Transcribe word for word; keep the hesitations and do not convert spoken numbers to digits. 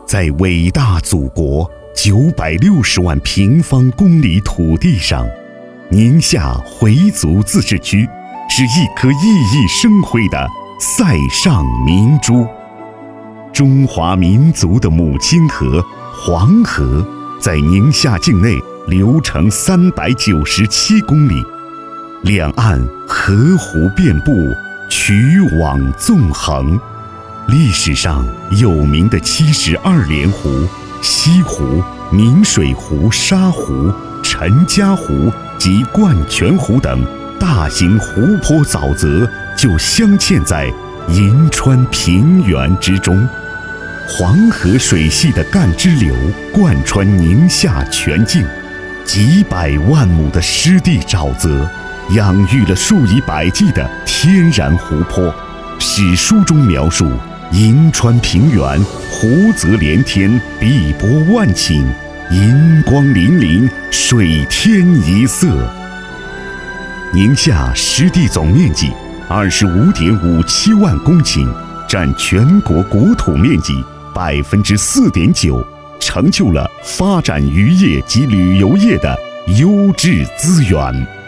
在伟大祖国九百六十万平方公里土地上，宁夏回族自治区是一颗熠熠生辉的塞上明珠。中华民族的母亲河黄河在宁夏境内流程三百九十七公里，两岸河湖遍布，曲网纵横。历史上有名的七十二连湖、西湖、明水湖、沙湖、陈家湖及灌泉湖等大型湖泊沼泽就镶嵌在银川平原之中。黄河水系的干支流贯穿宁夏全境，几百万亩的湿地沼泽养育了数以百计的天然湖泊。史书中描述银川平原湖泽连天，碧波万顷，银光粼粼，水天一色。宁夏湿地总面积二十五点五七万公顷，占全国国土面积百分之四点九，成就了发展渔业及旅游业的优质资源。